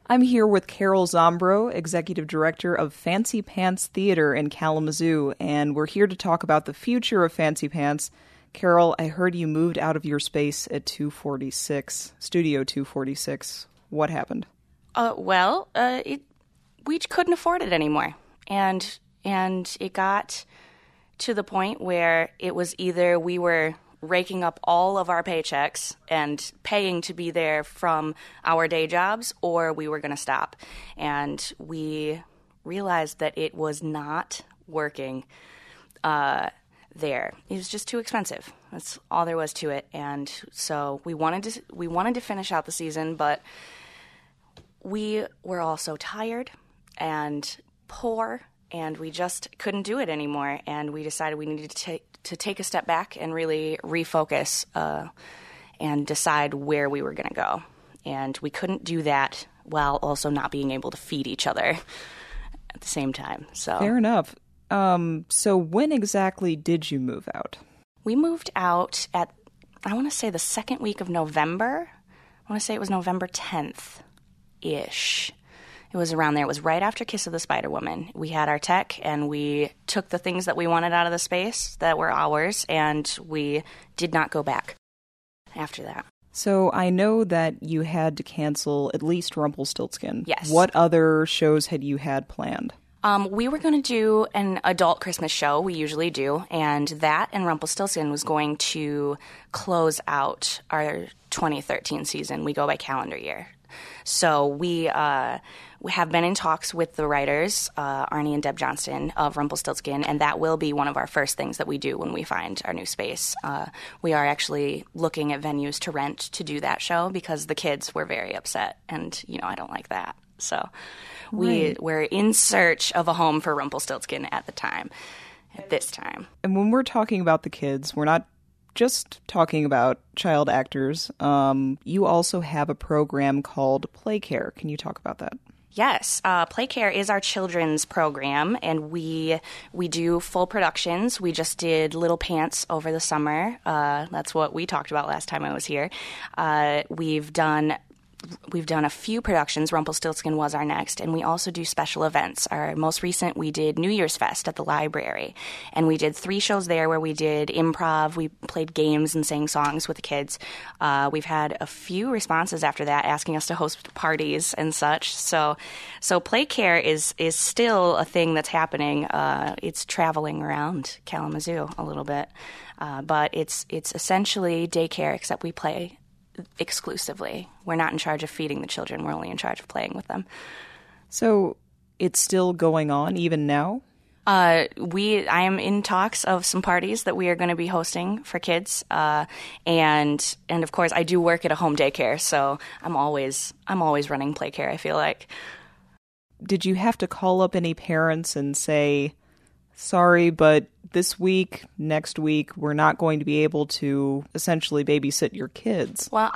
I'm here with Carol Zombro, Executive Director of Fancy Pants Theater in Kalamazoo, and we're here to talk about the future of Fancy Pants. Carol, I heard you moved out of your space at Studio 246. What happened? We couldn't afford it anymore, and it got to the point where it was either we were raking up all of our paychecks and paying to be there from our day jobs, or we were going to stop. And we realized that it was not working there. It was just too expensive. That's all there was to it. And so we wanted to finish out the season, but we were all so tired and poor, and we just couldn't do it anymore. And we decided we needed to take a step back and really refocus and decide where we were going to go. And we couldn't do that while also not being able to feed each other at the same time. So fair enough. So when exactly did you move out? We moved out at, I want to say, the second week of November. I want to say it was November 10th-ish. It was around there. It was right after Kiss of the Spider Woman. We had our tech, and we took the things that we wanted out of the space that were ours, and we did not go back after that. So I know that you had to cancel at least Rumpelstiltskin. Yes. What other shows had you had planned? We were going to do an adult Christmas show. We usually do. And that and Rumpelstiltskin was going to close out our 2013 season. We go by calendar year. So we have been in talks with the writers, Arnie and Deb Johnston, of Rumpelstiltskin, and that will be one of our first things that we do when we find our new space. We are actually looking at venues to rent to do that show because the kids were very upset, and, I don't like that. So we're in search of a home for Rumpelstiltskin at this time. And when we're talking about the kids, we're not just talking about child actors. You also have a program called Play Care. Can you talk about that? Yes, Play Care is our children's program, and we do full productions. We just did Little Pants over the summer. That's what we talked about last time I was here. We've done a few productions. Rumpelstiltskin was our next, and we also do special events. Our most recent, we did New Year's Fest at the library, and we did 3 shows there where we did improv, we played games and sang songs with the kids. We've had a few responses after that asking us to host parties and such. So Play Care is still a thing that's happening. It's traveling around Kalamazoo a little bit, but it's essentially daycare, except we play exclusively. We're not in charge of feeding the children. We're only in charge of playing with them. So it's still going on even now? I am in talks of some parties that we are going to be hosting for kids. And of course I do work at a home daycare, so I'm always running Play Care, I feel like. Did you have to call up any parents and say, sorry, but this week, next week, we're not going to be able to essentially babysit your kids? Well,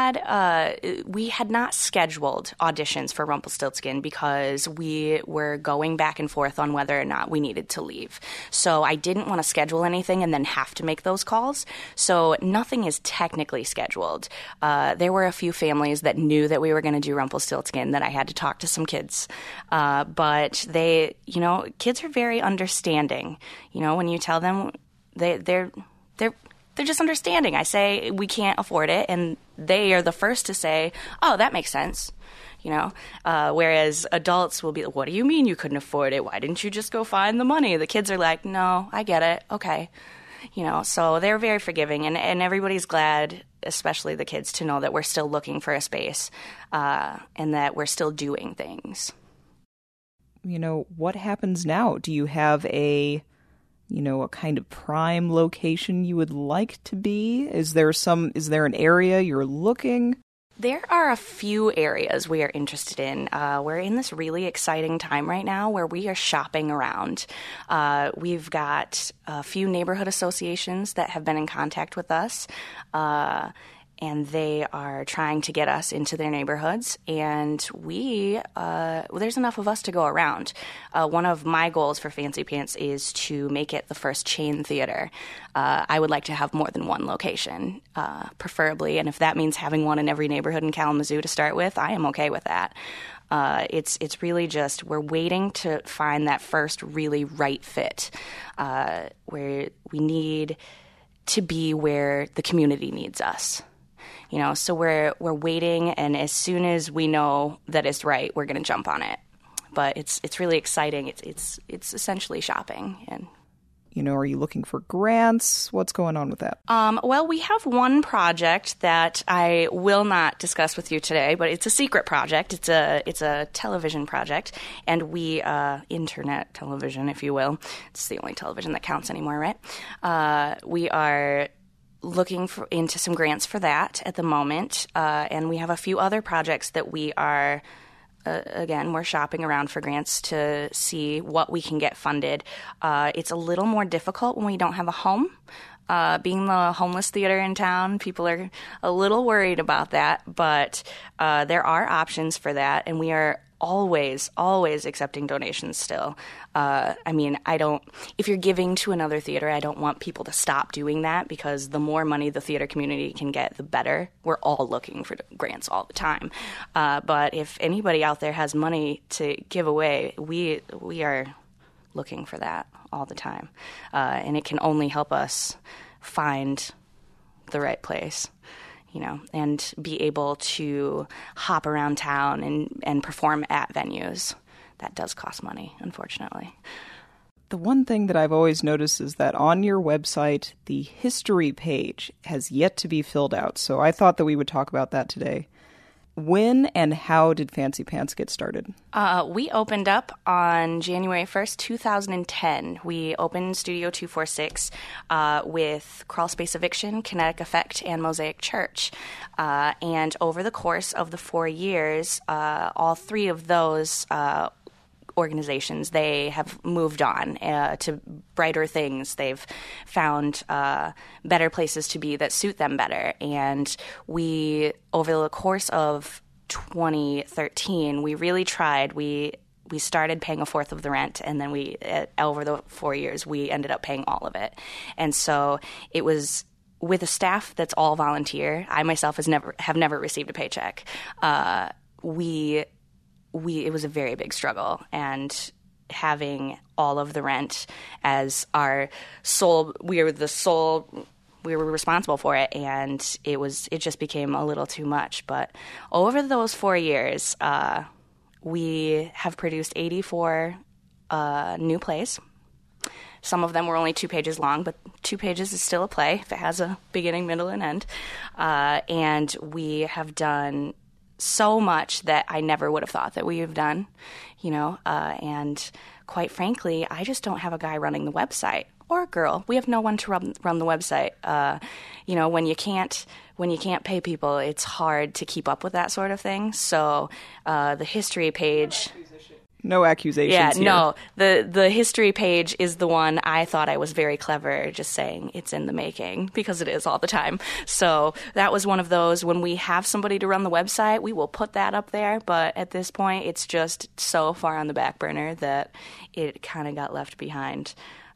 we had not scheduled auditions for Rumpelstiltskin because we were going back and forth on whether or not we needed to leave. So I didn't want to schedule anything and then have to make those calls. So nothing is technically scheduled. There were a few families that knew that we were going to do Rumpelstiltskin that I had to talk to some kids. But they, kids are very understanding. When you tell them, they're just understanding. I say we can't afford it, and they are the first to say, "Oh, that makes sense." Whereas adults will be, "What do you mean you couldn't afford it? Why didn't you just go find the money?" The kids are like, "No, I get it. Okay." So they're very forgiving, and everybody's glad, especially the kids, to know that we're still looking for a space and that we're still doing things. What happens now? Do you have a kind of prime location you would like to be? Is there an area you're looking? There are a few areas we are interested in. We're in this really exciting time right now where we are shopping around. We've got a few neighborhood associations that have been in contact with us, and they are trying to get us into their neighborhoods, and there's enough of us to go around. One of my goals for Fancy Pants is to make it the first chain theater. I would like to have more than one location, preferably, and if that means having one in every neighborhood in Kalamazoo to start with, I am okay with that. It's really just we're waiting to find that first really right fit, where we need to be where the community needs us. So we're waiting, and as soon as we know that it's right, we're going to jump on it. But it's really exciting. It's essentially shopping. And are you looking for grants? What's going on with that? Well, we have one project that I will not discuss with you today, but it's a secret project. It's a television project, and we internet television, if you will. It's the only television that counts anymore, right? We are looking into some grants for that at the moment, and we have a few other projects that we are. Again, we're shopping around for grants to see what we can get funded. It's a little more difficult when we don't have a home. Being the homeless theater in town, people are a little worried about that, but there are options for that, and we are always accepting donations still. If you're giving to another theater, I don't want people to stop doing that, because the more money the theater community can get, the better. We're all looking for grants all the time. But if anybody out there has money to give away, we are looking for that all the time. And it can only help us find the right place. And be able to hop around town and perform at venues. That does cost money, unfortunately. The one thing that I've always noticed is that on your website, the history page has yet to be filled out. So I thought that we would talk about that today. When and how did Fancy Pants get started? We opened up on January 1st, 2010. We opened Studio 246 with Crawl Space Eviction, Kinetic Effect, and Mosaic Church. And over the course of the 4 years, all three of those organizations, they have moved on to brighter things. They've found better places to be that suit them better. And we, over the course of 2013, we really tried. We started paying a fourth of the rent, and then over the 4 years, we ended up paying all of it. And so it was with a staff that's all volunteer. I myself have never received a paycheck. It was a very big struggle, and having all of the rent as our we were responsible for it, and it just became a little too much. But over those 4 years, we have produced 84 new plays. Some of them were only 2 pages long, but 2 pages is still a play if it has a beginning, middle, and end. And we have done so much that I never would have thought that we have done, and quite frankly, I just don't have a guy running the website, or a girl. We have no one to run the website. When you can't pay people, it's hard to keep up with that sort of thing. So the history page... No accusations. Yeah, here. No. The history page is the one I thought I was very clever, just saying it's in the making, because it is all the time. So that was one of those. When we have somebody to run the website, we will put that up there. But at this point, it's just so far on the back burner that it kind of got left behind.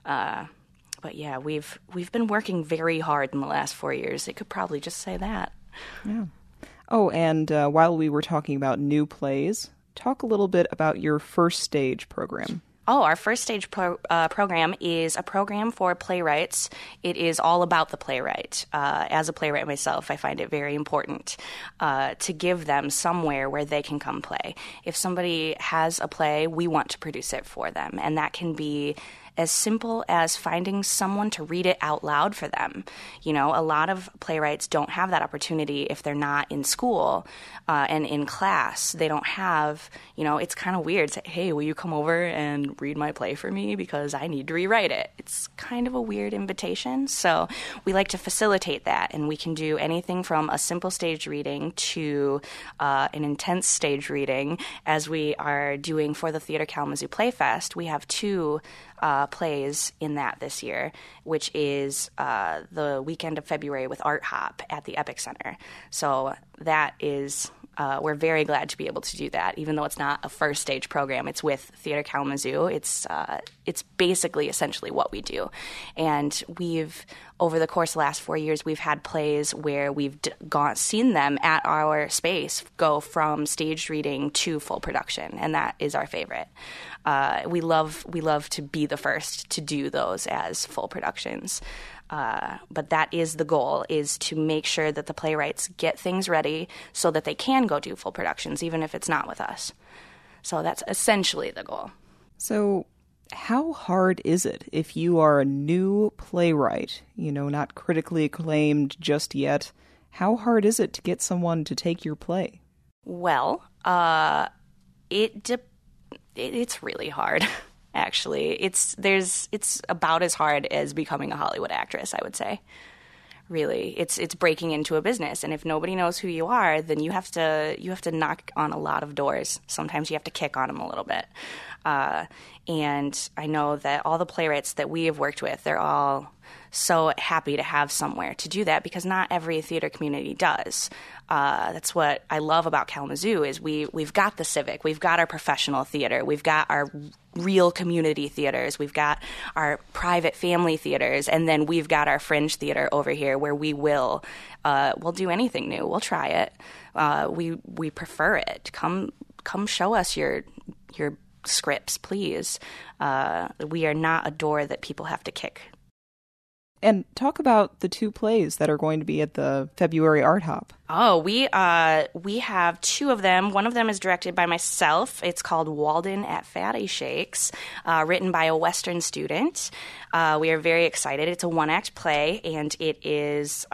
But yeah, we've been working very hard in the last 4 years. It could probably just say that. Yeah. Oh, and while we were talking about new plays, talk a little bit about your First Stage program. Oh, our First Stage program is a program for playwrights. It is all about the playwright. As a playwright myself, I find it very important to give them somewhere where they can come play. If somebody has a play, we want to produce it for them, and that can be as simple as finding someone to read it out loud for them. A lot of playwrights don't have that opportunity if they're not in school and in class. They don't have, it's kind of weird to say, hey, will you come over and read my play for me because I need to rewrite it? It's kind of a weird invitation. So we like to facilitate that, and we can do anything from a simple stage reading to an intense stage reading, as we are doing for the Theater Kalamazoo Playfest. We have 2 plays in that this year, which is the weekend of February with Art Hop at the Epic Center. So that is, we're very glad to be able to do that, even though it's not a First Stage program. It's with Theater Kalamazoo. It's basically essentially what we do. And we've, over the course of the last 4 years, we've had plays where we've seen them at our space go from staged reading to full production, and that is our favorite. We love to be the first to do those as full productions. But that is the goal, is to make sure that the playwrights get things ready so that they can go do full productions, even if it's not with us. So that's essentially the goal. So how hard is it if you are a new playwright, not critically acclaimed just yet? How hard is it to get someone to take your play? Well, it's really hard. Actually, it's about as hard as becoming a Hollywood actress, I would say. Really, it's breaking into a business, and if nobody knows who you are, then you have to knock on a lot of doors. Sometimes you have to kick on them a little bit. And I know that all the playwrights that we have worked with, they're all so happy to have somewhere to do that, because not every theater community does. That's what I love about Kalamazoo is we've got the Civic, we've got our professional theater, we've got our real community theaters, we've got our private family theaters, and then we've got our fringe theater over here where we'll do anything new. We'll try it. We prefer it. Come show us your scripts, please. We are not a door that people have to kick. And talk about the 2 plays that are going to be at the February Art Hop. Oh, we have 2 of them. One of them is directed by myself. It's called Walden at Fatty Shakes, written by a Western student. We are very excited. It's a 1-act play, and it is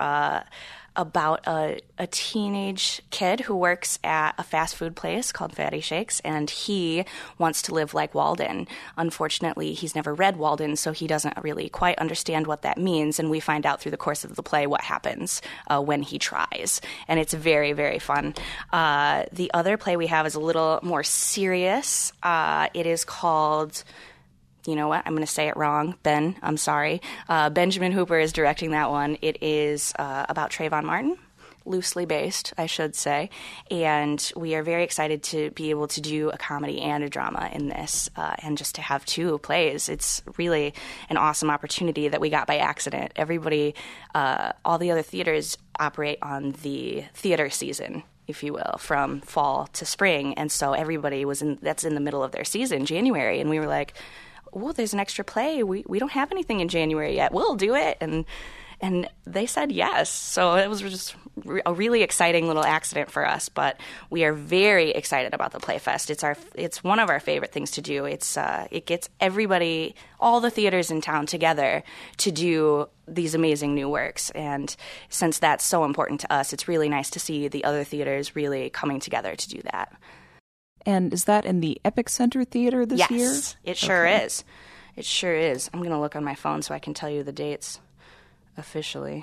about a teenage kid who works at a fast food place called Fatty Shakes, and he wants to live like Walden. Unfortunately, he's never read Walden, so he doesn't really quite understand what that means, and we find out through the course of the play what happens when he tries, and it's very, very fun. The other play we have is a little more serious. It is called... You know what? I'm going to say it wrong. Ben, I'm sorry. Benjamin Hooper is directing that one. It is about Trayvon Martin, loosely based, I should say. And we are very excited to be able to do a comedy and a drama in this, and just to have 2 plays. It's really an awesome opportunity that we got by accident. Everybody, all the other theaters operate on the theater season, if you will, from fall to spring. And so everybody that's in the middle of their season, January. And we were like, oh, there's an extra play. We don't have anything in January yet. We'll do it. And they said yes. So it was just a really exciting little accident for us. But we are very excited about the Playfest. It's one of our favorite things to do. It gets everybody, all the theaters in town together to do these amazing new works. And since that's so important to us, it's really nice to see the other theaters really coming together to do that. And is that in the Epic Center Theater this year? Yes, it sure is. It sure is. I'm going to look on my phone so I can tell you the dates officially.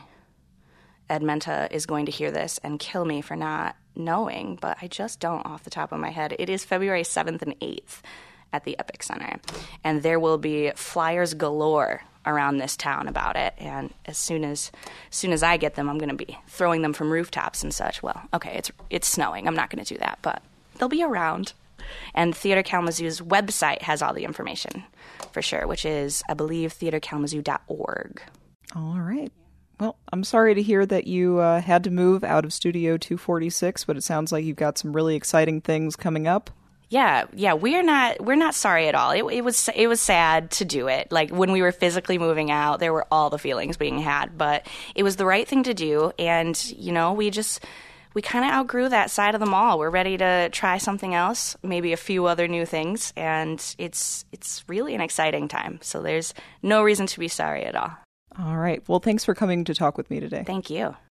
Ed Menta is going to hear this and kill me for not knowing, but I just don't off the top of my head. It is February 7th and 8th at the Epic Center. And there will be flyers galore around this town about it. And as soon as I get them, I'm going to be throwing them from rooftops and such. Well, okay, it's snowing. I'm not going to do that, but they'll be around. And Theater Kalamazoo's website has all the information for sure, which is, I believe, theaterkalamazoo.org. All right. Well, I'm sorry to hear that you had to move out of Studio 246, but it sounds like you've got some really exciting things coming up. Yeah, we're not sorry at all. It was sad to do it. Like when we were physically moving out, there were all the feelings being had, but it was the right thing to do. And we kind of outgrew that side of the mall. We're ready to try something else, maybe a few other new things, and it's really an exciting time. So there's no reason to be sorry at all. All right. Well, thanks for coming to talk with me today. Thank you.